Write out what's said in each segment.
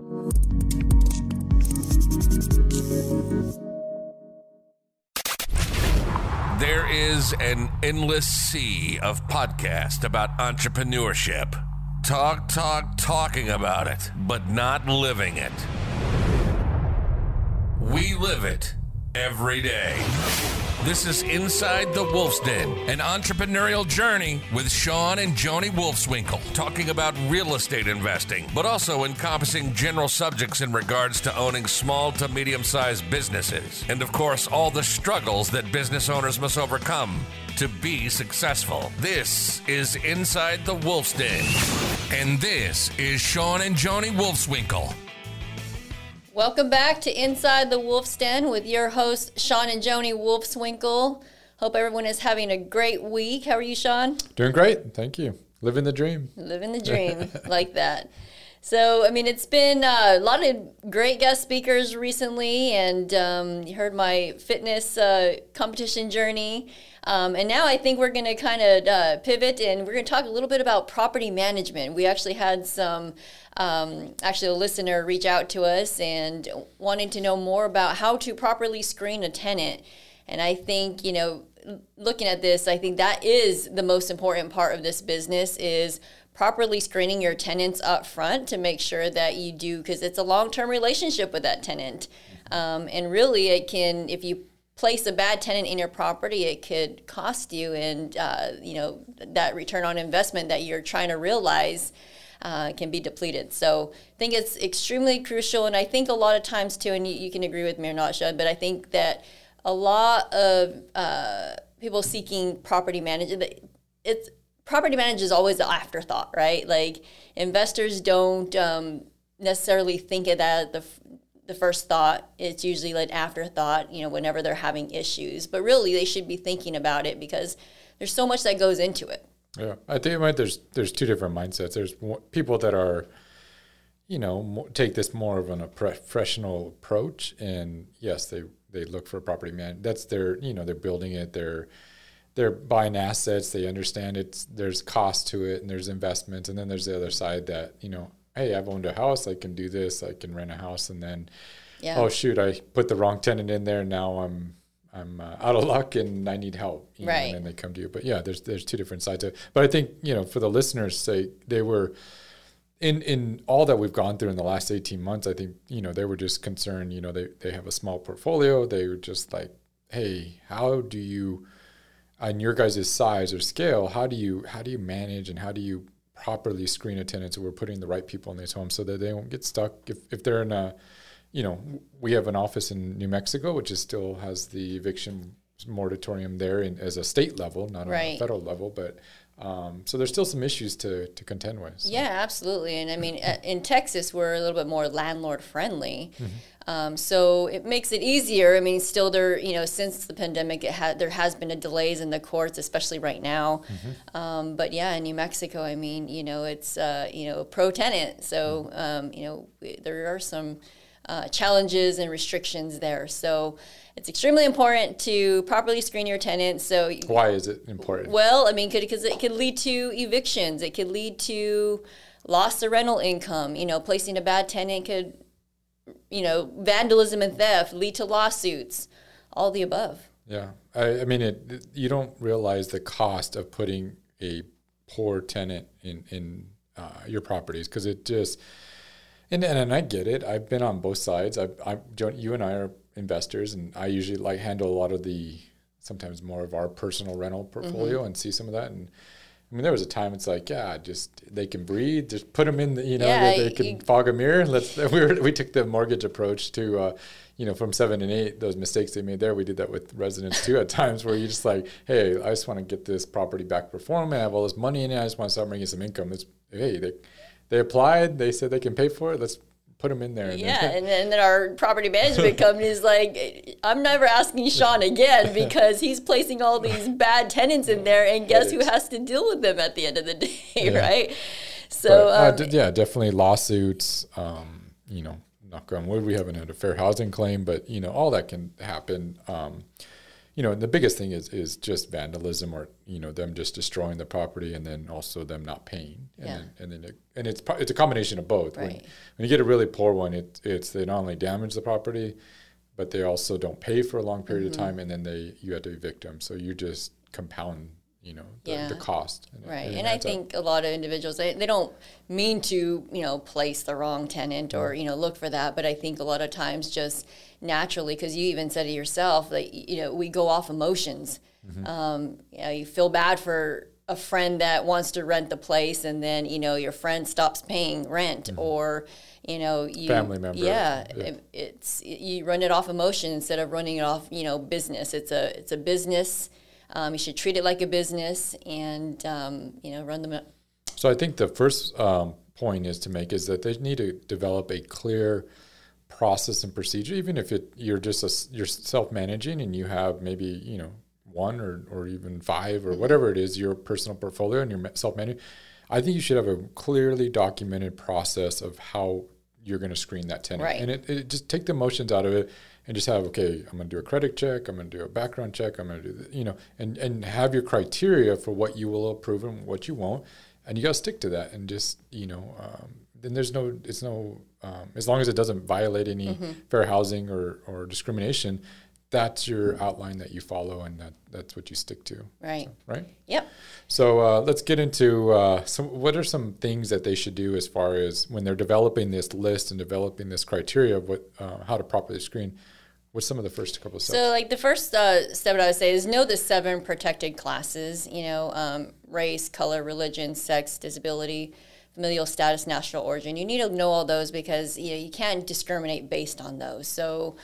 There is an endless sea of podcasts about entrepreneurship. Talking about it, but not living it. We live it every day. This is Inside the Wolf's Den, an entrepreneurial journey with Sean and Joni Wolfswinkel, talking about real estate investing, but also encompassing general subjects in regards to owning small to medium-sized businesses. And of course, all the struggles that business owners must overcome to be successful. This is Inside the Wolf's Den. And this is Sean and Joni Wolfswinkel. Welcome back to Inside the Wolf's Den with your hosts, Sean and Joni Wolfswinkel. Hope everyone is having a great week. How are you, Sean? Doing great. Thank you. Living the dream. Living the dream. Like that. So, I mean, it's been a lot of great guest speakers recently, and you heard my fitness competition journey. And now I think we're going to kind of pivot, and we're going to talk a little bit about property management. We actually had some, a listener reach out to us and wanting to know more about how to properly screen a tenant. And I think, you know, looking at this, I think that is the most important part of this business is properly screening your tenants up front to make sure that you do, because it's a long-term relationship with that tenant. And really it can, if you place a bad tenant in your property, it could cost you, and that return on investment that you're trying to realize can be depleted. So I think it's extremely crucial, and I think a lot of times too, and you can agree with me or not, Shad, but I think that a lot of people seeking property management, property management is always an afterthought, right? Like investors don't necessarily think of that at the first thought. It's usually like afterthought, you know, whenever they're having issues. But really, they should be thinking about it because there's so much that goes into it. Yeah, I think there's two different mindsets. There's people that are, you know, take this more of a professional approach, and yes, they look for a property man. That's their, you know, they're building it. They're buying assets. They understand there's cost to it, and there's investments. And then there's the other side that, you know, hey, I've owned a house. I can do this. I can rent a house, and then, oh shoot, I put the wrong tenant in there. Now I'm out of luck and I need help. You know, and then they come to you. But yeah, there's two different sides to it. But I think, you know, for the listeners' sake, they were in all that we've gone through in the last 18 months. I think, you know, they were just concerned. You know, they have a small portfolio. They were just like, hey, how do you, on your guys' size or scale, how do you manage and how do you properly screen a tenant so we're putting the right people in these homes so that they won't get stuck if they're in a, you know, we have an office in New Mexico, which still has the eviction moratorium there as a state level, not on a federal level, but so there's still some issues to contend with. So. Yeah, absolutely. And I mean, in Texas, we're a little bit more landlord friendly. Mm-hmm. So it makes it easier. I mean, still there, you know, since the pandemic, there has been delays in the courts, especially right now. Mm-hmm. But yeah, in New Mexico, I mean, you know, it's, pro tenant. So, there are some challenges and restrictions there. So it's extremely important to properly screen your tenants. So why is it important? Well, I mean, because it could lead to evictions. It could lead to loss of rental income. You know, placing a bad tenant could, you know, vandalism and theft, lead to lawsuits, all the above. Yeah. I mean, you don't realize the cost of putting a poor tenant in your properties, because it just, and I get it. I've been on both sides. You and I are investors, and I usually handle a lot of sometimes more of our personal rental portfolio, mm-hmm. and see some of that. And I mean, there was a time it's like, they can breathe. Just put them in they can fog a mirror. We took the mortgage approach to, from 7 and 8, those mistakes they made there. We did that with residents too at times, where you just like, hey, I just want to get this property back performing. I have all this money in it. I just want to start bringing some income. They applied. They said they can pay for it. Let's put them in there. And then our property management company is like, I'm never asking Sean again, because he's placing all these bad tenants in there, and guess who has to deal with them at the end of the day, right? So definitely lawsuits. Knock on wood, we haven't had a fair housing claim, but all that can happen. the biggest thing is just vandalism, or them just destroying the property, and then also them not paying, and it's a combination of both. Right. When you get a really poor one, it's they not only damage the property, but they also don't pay for a long period of time, and then you have to evict them. So you just compound, the cost. Right. And I think a lot of individuals, they don't mean to, place the wrong tenant or, look for that. But I think a lot of times just naturally, because you even said it yourself, like, we go off emotions. You feel bad for a friend that wants to rent the place, and then, your friend stops paying rent, or, family member. Yeah. It's you run it off emotion instead of running it off, business. It's a business. You should treat it like a business, and run them. So I think the first point is that they need to develop a clear process and procedure. Even if you're you're self-managing and you have maybe one or even five or whatever it is, your personal portfolio, and you're self-managing, I think you should have a clearly documented process of how you're going to screen that tenant, right. And it just take the emotions out of it. And just have, okay, I'm going to do a credit check, I'm going to do a background check, I'm going to do, and have your criteria for what you will approve and what you won't. And you got to stick to that. And just, then it's no, as long as it doesn't violate any fair housing or discrimination, that's your outline that you follow, and that's what you stick to. Right. So, right? Yep. So let's get into what are some things that they should do as far as when they're developing this list and developing this criteria of how to properly screen. What's some of the first couple of steps? So, like, the first step I would say is know the 7 protected classes, race, color, religion, sex, disability, familial status, national origin. You need to know all those because, you can't discriminate based on those. So,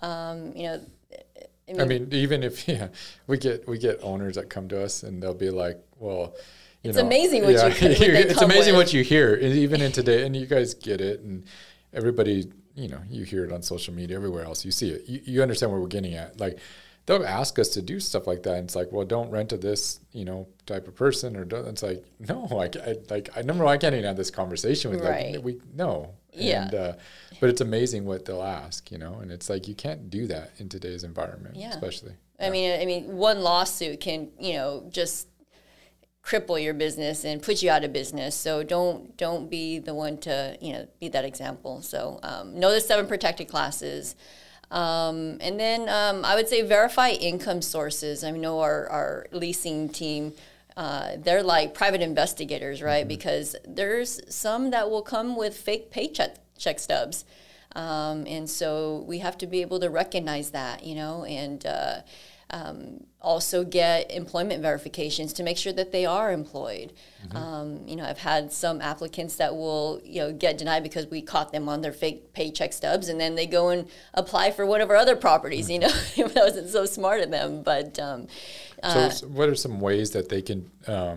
I mean, even if we get owners that come to us and they'll be like, well, it's amazing what it's amazing what you hear, even in today, and you guys get it, and everybody, you hear it on social media, everywhere else, you see it, you understand where we're getting at. Like, they'll ask us to do stuff like that, and it's like, well, don't rent to this, type of person, or don't. It's like, no, I number one, I can't even have this conversation with no. Yeah. And, but it's amazing what they'll ask, and it's like, you can't do that in today's environment, especially. I mean, one lawsuit can, just cripple your business and put you out of business. So don't be the one to, be that example. So know the 7 protected classes. And then I would say verify income sources. I know our leasing team, they're like private investigators, right? Because there's some that will come with fake paycheck stubs. And so we have to be able to recognize that, and also get employment verifications to make sure that they are employed. I've had some applicants that will, get denied because we caught them on their fake paycheck stubs, and then they go and apply for one of our other properties, that wasn't so smart of them. But so what are some ways that they can,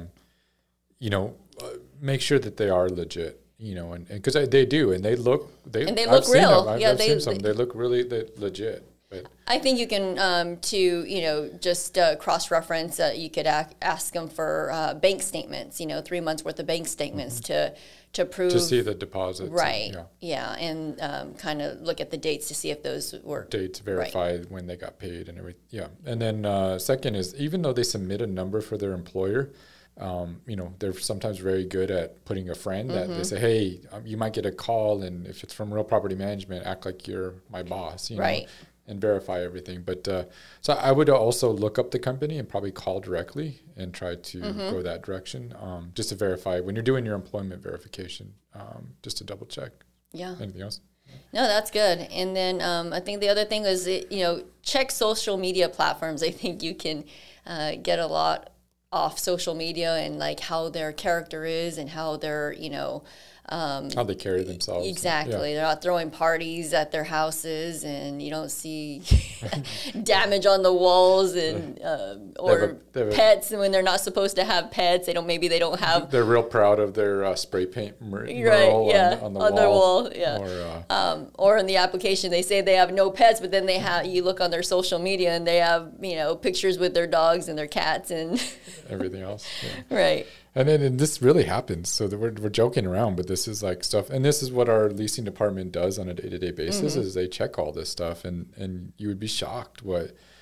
make sure that they are legit? And because they do, and they look real. I've seen some. They look really legit. But I think you can just cross-reference. You could ask them for bank statements. 3 months worth of bank statements to prove to see the deposits. Right. And kind of look at the dates to see if those were dates verified when they got paid and everything. Yeah. And then second is, even though they submit a number for their employer, they're sometimes very good at putting a friend that they say, hey, you might get a call, and if it's from Real Property Management, act like you're my boss, right. And verify everything. But so I would also look up the company and probably call directly and try to go that direction, just to verify when you're doing your employment verification, just to double check. Yeah. Anything else? No, that's good. And then I think the other thing is, check social media platforms. I think you can get a lot off social media and like how their character is and how they're, how they carry themselves. Exactly. They're not throwing parties at their houses, and you don't see damage on the walls and or pets when they're not supposed to have pets. They don't have. They're real proud of their spray paint mural on their wall. Yeah. Or in the application they say they have no pets, but then you look on their social media and they have pictures with their dogs and their cats and everything else. Yeah. Right. And this really happens. So we're joking around, but this is like stuff. And this is what our leasing department does on a day-to-day basis is they check all this stuff. And you would be shocked what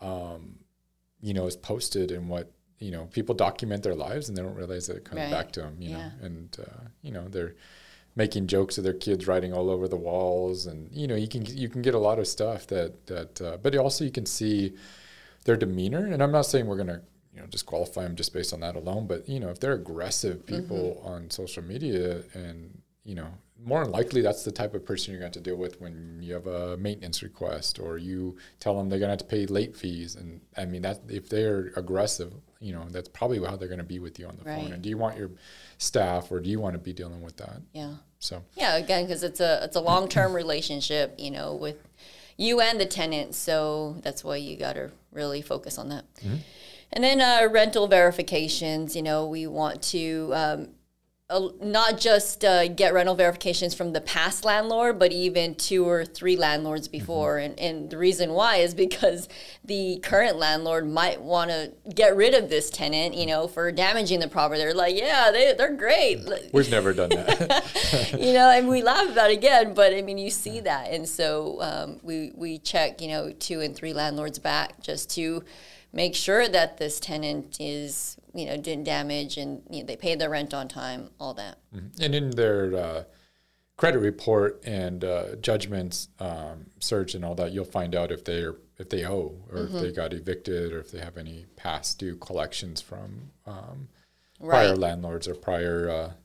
is posted and what, people document their lives and they don't realize that it comes Right. back to them, Yeah. and, they're making jokes of their kids writing all over the walls, and, you can get a lot of stuff but also you can see their demeanor. And I'm not saying we're going to, disqualify them just based on that alone, but, if they're aggressive people on social media, and, more than likely that's the type of person you're going to deal with when you have a maintenance request, or you tell them they're going to have to pay late fees. And I mean, that if they're aggressive, that's probably how they're going to be with you on the Right. phone. And do you want your staff, or do you want to be dealing with that? Yeah. So Yeah, again, because it's a long-term relationship, with you and the tenant. So that's why you got to really focus on that. And then rental verifications, we want to not just get rental verifications from the past landlord, but even 2 or 3 landlords before. And the reason why is because the current landlord might want to get rid of this tenant, for damaging the property. They're like, yeah, they're great. we've never done that. And we laugh about it again, but I mean, you see that. And so we check, 2 and 3 landlords back just to make sure that this tenant is, didn't damage, and they paid their rent on time, all that. And in their credit report and judgments search and all that, you'll find out if they owe, or if they got evicted, or if they have any past due collections from prior Right. landlords or prior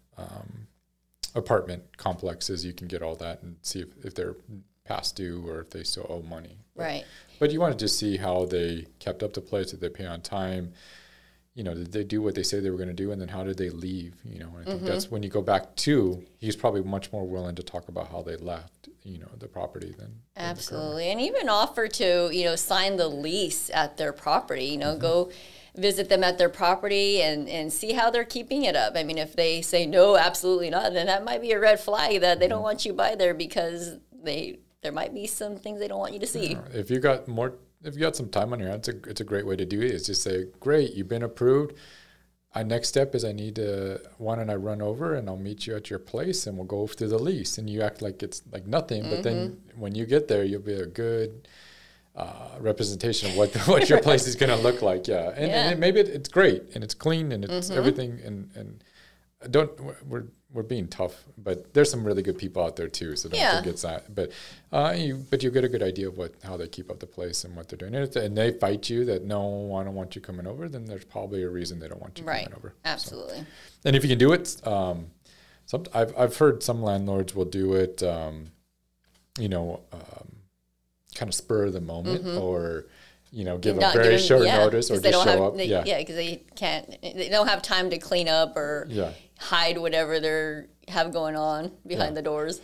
apartment complexes. You can get all that and see if they're past due, or if they still owe money. Right. But you want to just see how they kept up the place. Did they pay on time? Did they do what they said they were going to do? And then how did they leave? And I think that's when you go back to, he's probably much more willing to talk about how they left, the property than Absolutely. And even offer to, sign the lease at their property, go visit them at their property and see how they're keeping it up. I mean, if they say, no, absolutely not, then that might be a red flag that they don't want you by there, because there might be some things they don't want you to see. If you got some time on your hands, it's a great way to do it. Is just say, great, you've been approved. Next step is why don't I run over and I'll meet you at your place and we'll go through the lease. And you act like it's like nothing, but then when you get there, you'll be a good representation of what your place is going to look like. Yeah. And maybe it's great and it's clean and it's everything. And we're being tough, but there's some really good people out there too. So don't think it's that. But you get a good idea of how they keep up the place and what they're doing. And they fight you that, no, I don't want you coming over, then there's probably a reason they don't want you coming over. Absolutely. So, and if you can do it, I've heard some landlords will do it, kind of spur of the moment, or give a very short notice, or just show up. Because they don't have time to clean up or hide whatever they have going on behind the doors.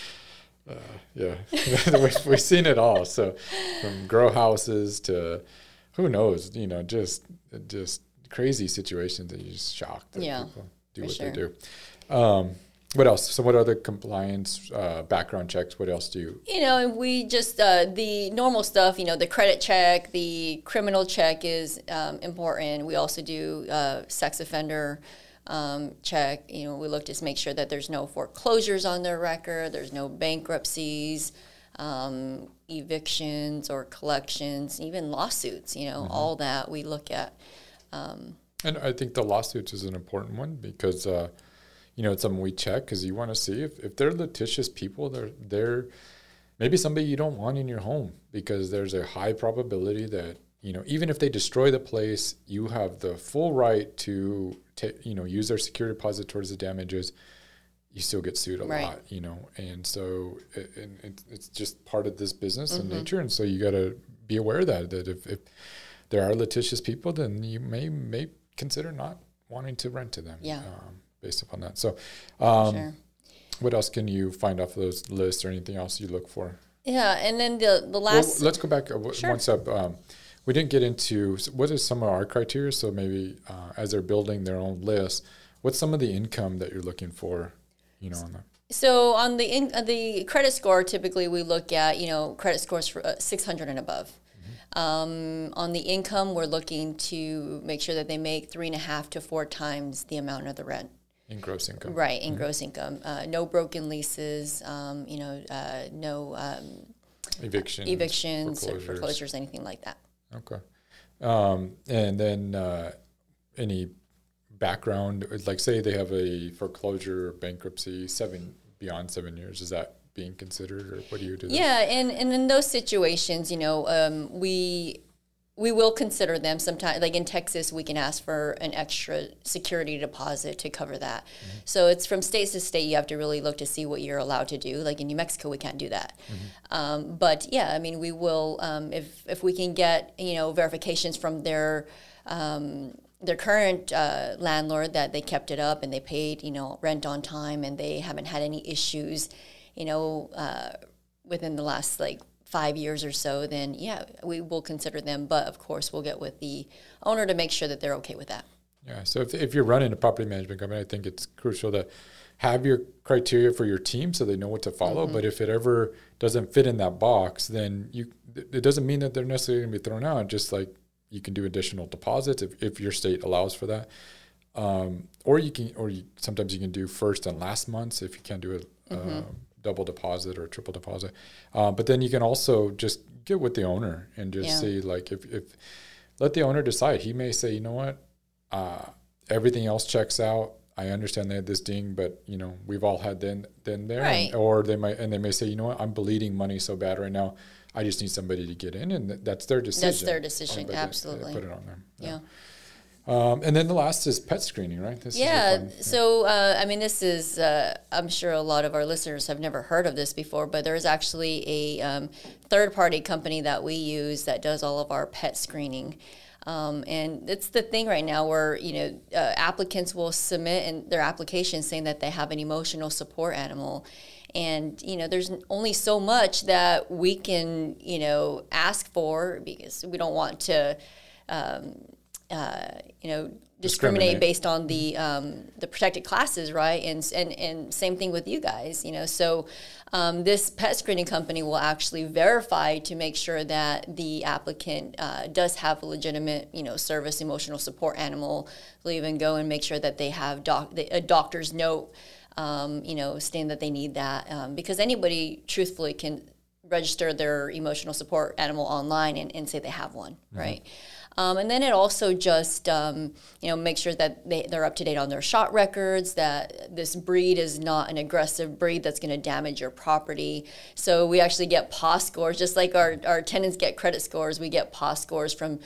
We've seen it all. So from grow houses to who knows, just crazy situations that you're just shocked that people do what they do. What else? So what other compliance, background checks, what else do you? We just, the normal stuff, the credit check, the criminal check is important. We also do sex offender check. We look to make sure that there's no foreclosures on their record, there's no bankruptcies, evictions or collections, even lawsuits, all that we look at. And I think the lawsuits is an important one because, it's something we check because you want to see if they're litigious people, they're maybe somebody you don't want in your home, because there's a high probability that, even if they destroy the place, you have the full right to, use their security deposit towards the damages. You still get sued a lot, and so it's just part of this business and nature. And so you got to be aware of that if there are litigious people, then you may consider not wanting to rent to them. Yeah. Based upon that. So Sure. What else can you find off those lists, or anything else you look for? Yeah, and then the last... Well, let's go back one step. We didn't get into what is some of our criteria. So maybe as they're building their own list, what's some of the income that you're looking for, on that? So on the credit score, typically we look at, credit scores for 600 and above. On the income, we're looking to make sure that they make 3.5 to 4 times the amount of the rent. In gross income. Right, in gross income. No broken leases, no evictions, or foreclosures, anything like that. Okay. And then any background, like say they have a foreclosure or bankruptcy beyond 7 years, is that being considered, or what do you do? Yeah, and in those situations, we will consider them sometimes. Like in Texas, we can ask for an extra security deposit to cover that. Mm-hmm. So it's from state to state. You have to really look to see what you're allowed to do. Like in New Mexico, we can't do that. Mm-hmm. But yeah, I mean, we will if we can get verifications from their current landlord that they kept it up and they paid rent on time and they haven't had any issues, within the last 5 years or so, then yeah, we will consider them. But of course, we'll get with the owner to make sure that they're okay with that. Yeah. So if you're running a property management company, I think it's crucial to have your criteria for your team so they know what to follow. Mm-hmm. But if it ever doesn't fit in that box, then it doesn't mean that they're necessarily going to be thrown out. Just like you can do additional deposits if your state allows for that. Sometimes you can do first and last months if you can't do it. Double deposit or triple deposit. But then you can also just get with the owner and just see, if let the owner decide. He may say, you know what, everything else checks out. I understand they had this ding, but we've all had then there. Right. Or they may say, you know what, I'm bleeding money so bad right now. I just need somebody to get in, and that's their decision. That's their decision, absolutely. They put it on them. Yeah. And then the last is pet screening, right? This is, I'm sure a lot of our listeners have never heard of this before, but there is actually a third-party company that we use that does all of our pet screening. And it's the thing right now where, applicants will submit their application saying that they have an emotional support animal. And, there's only so much that we can, ask for because we don't want to discriminate based on the protected classes, right? And same thing with you guys, So this pet screening company will actually verify to make sure that the applicant does have a legitimate, service emotional support animal. They'll even go and make sure that they have a doctor's note, stating that they need that, because anybody truthfully can register their emotional support animal online and say they have one, right? And then it also just, make sure that they're up to date on their shot records, that this breed is not an aggressive breed that's going to damage your property. So we actually get PAW scores, just like our tenants get credit scores, we get PAW scores from,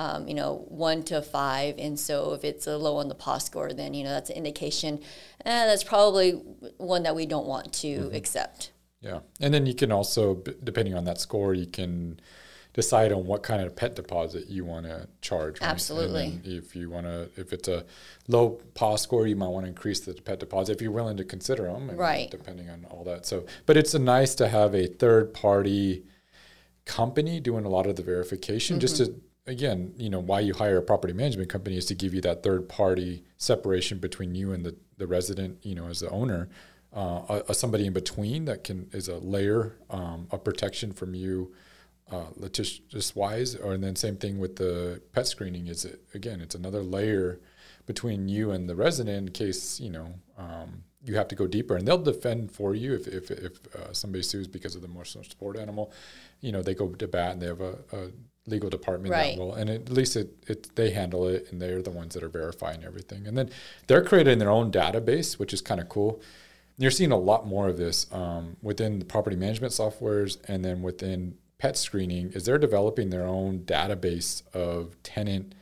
1 to 5. And so if it's a low on the PAW score, then, that's an indication that's probably one that we don't want to accept. Yeah. And then you can also, depending on that score, you can decide on what kind of pet deposit you want to charge. Right? Absolutely. And if it's a low PAW score, you might want to increase the pet deposit if you're willing to consider them. Right. Depending on all that. So, but it's nice to have a third party company doing a lot of the verification, just to, again, why you hire a property management company is to give you that third party separation between you and the resident, as the owner, somebody in between that is a layer of protection from you, litigious wise. And then same thing with the pet screening it's another layer between you and the resident in case you have to go deeper, and they'll defend for you if somebody sues because of the emotional support animal. They go to bat and they have a legal department right. that will, and at least they handle it, and they're the ones that are verifying everything. And then they're creating their own database, which is kind of cool. You're seeing a lot more of this within the property management softwares, and then within pet screening is they're developing their own database of tenant.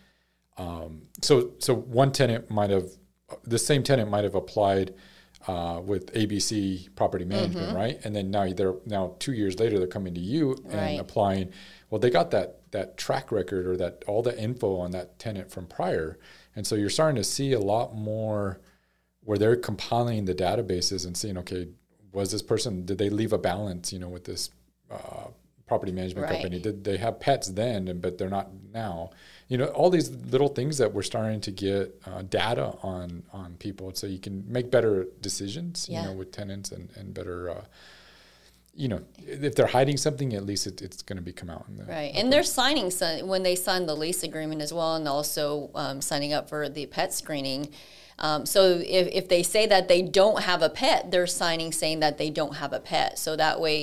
So one tenant the same tenant might have applied with ABC Property Management, right? And then now 2 years later they're coming to you and applying. Well, they got that track record or that all the info on that tenant from prior, and so you're starting to see a lot more where they're compiling the databases and seeing, okay, did they leave a balance, with this property management company? Did they have pets then, but they're not now? All these little things that we're starting to get data on people, so you can make better decisions, with tenants and better, if they're hiding something, at least it's going to come out. And they're signing when they sign the lease agreement as well, and also signing up for the pet screening. So if they say that they don't have a pet, they're signing saying that they don't have a pet. So that way,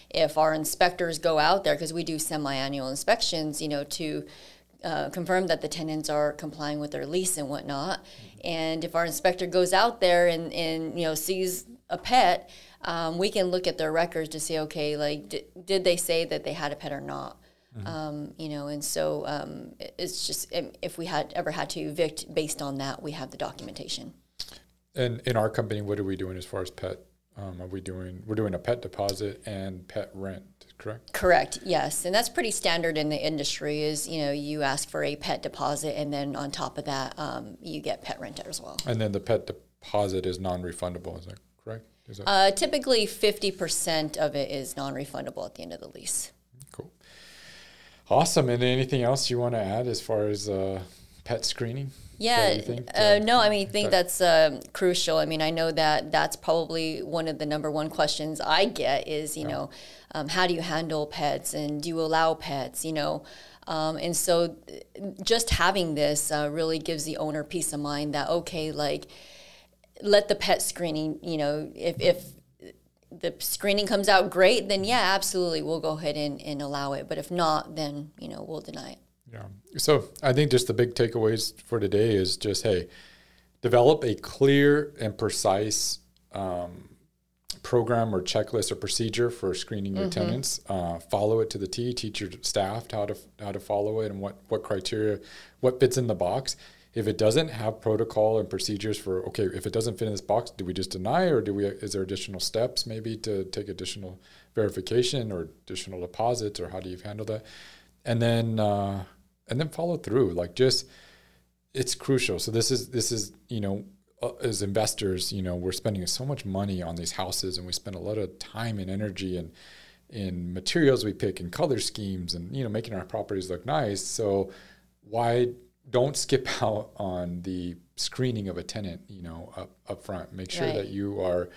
if our inspectors go out there, because we do semi-annual inspections, to confirm that the tenants are complying with their lease and whatnot. And if our inspector goes out there and sees a pet, we can look at their records to see, okay, like, did they say that they had a pet or not? And so it's just, if we had ever had to evict based on that, we have the documentation. And in our company, what are we doing as far as pet? We're doing a pet deposit and pet rent, correct? Correct, yes. And that's pretty standard in the industry is, you ask for a pet deposit and then on top of that, you get pet rent as well. And then the pet deposit is non-refundable, is that correct? Typically 50% of it is non-refundable at the end of the lease. Cool. Awesome. And anything else you want to add as far as pet screening? Yeah, I think that's crucial. I mean, I know that that's probably one of the number one questions I get is, how do you handle pets and do you allow pets, and so just having this really gives the owner peace of mind that, okay, like, let the pet screening, if the screening comes out great, then yeah, absolutely, we'll go ahead and allow it. But if not, then, we'll deny it. Yeah. So I think just the big takeaways for today is just, hey, develop a clear and precise program or checklist or procedure for screening your tenants. Follow it to the T. Teach your staff how to follow it and what criteria, what fits in the box. If it doesn't have protocol and procedures for, okay, if it doesn't fit in this box, do we just deny, or is there additional steps maybe to take additional verification or additional deposits, or how do you handle that? And then follow through. Like, just, it's crucial. So this is as investors, we're spending so much money on these houses, and we spend a lot of time and energy and in materials we pick and color schemes and making our properties look nice. So why don't skip out on the screening of a tenant, up front. Make sure that you are,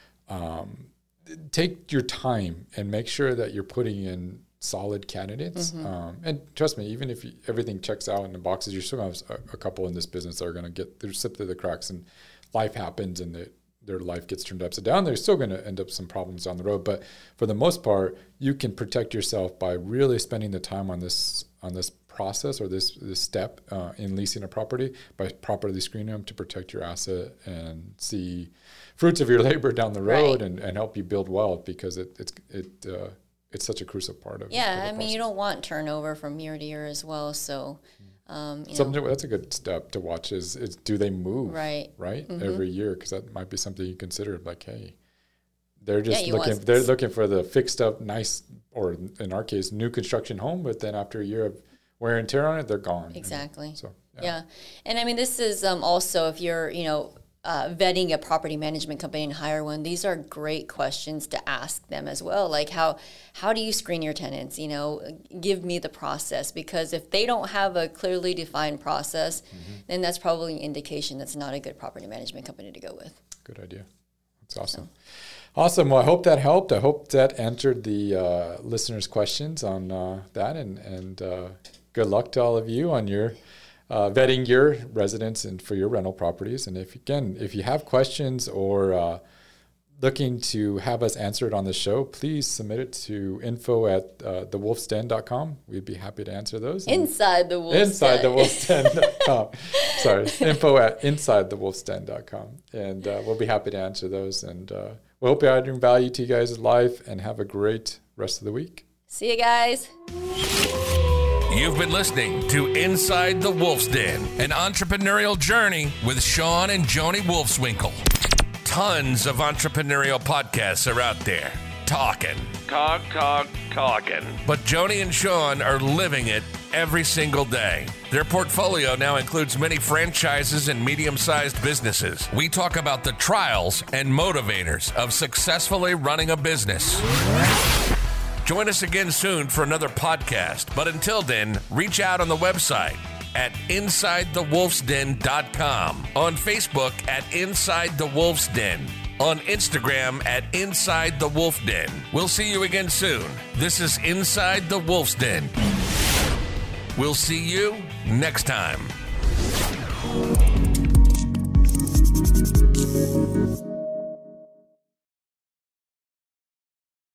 take your time and make sure that you're putting in solid candidates. And trust me, even if everything checks out in the boxes, you're still going to have a couple in this business that are going to slip through the cracks, and life happens and their life gets turned upside down. They're still going to end up some problems down the road. But for the most part, you can protect yourself by really spending the time on this process or this step in leasing a property, by properly screening them to protect your asset and see fruits of your labor down the road, and help you build wealth, because it's such a crucial part of it. Yeah, I mean, you don't want turnover from year to year as well. So, that's a good step to watch is do they move right every year? Because that might be something you consider. Like, hey, they're just looking for the fixed up, nice, or in our case, new construction home. But then after a year of wear and tear on it, they're gone. Exactly. So yeah, and I mean, this is also if you're vetting a property management company and hire one, these are great questions to ask them as well. Like, how do you screen your tenants? Give me the process, because if they don't have a clearly defined process, then that's probably an indication that's not a good property management company to go with. Good idea. That's awesome. Awesome. Well, I hope that helped. I hope that answered the listeners' questions on that, and good luck to all of you on your vetting your residents and for your rental properties. And if you have questions or looking to have us answered on the show, please submit it to info@thewolfsden.com. We'd be happy to answer those. Inside the Wolfsden.com. Sorry, info@insidethewolfsden.com. And we'll be happy to answer those. And we hope you're adding value to you guys' life, and have a great rest of the week. See you guys. You've been listening to Inside the Wolf's Den, an entrepreneurial journey with Sean and Joni Wolfswinkel. Tons of entrepreneurial podcasts are out there, talking. But Joni and Sean are living it every single day. Their portfolio now includes many franchises and medium-sized businesses. We talk about the trials and motivators of successfully running a business. Join us again soon for another podcast. But until then, reach out on the website at InsideTheWolfsDen.com, on Facebook at Inside the Wolf's Den, on Instagram at Inside the Wolf Den. We'll see you again soon. This is Inside the Wolf's Den. We'll see you next time.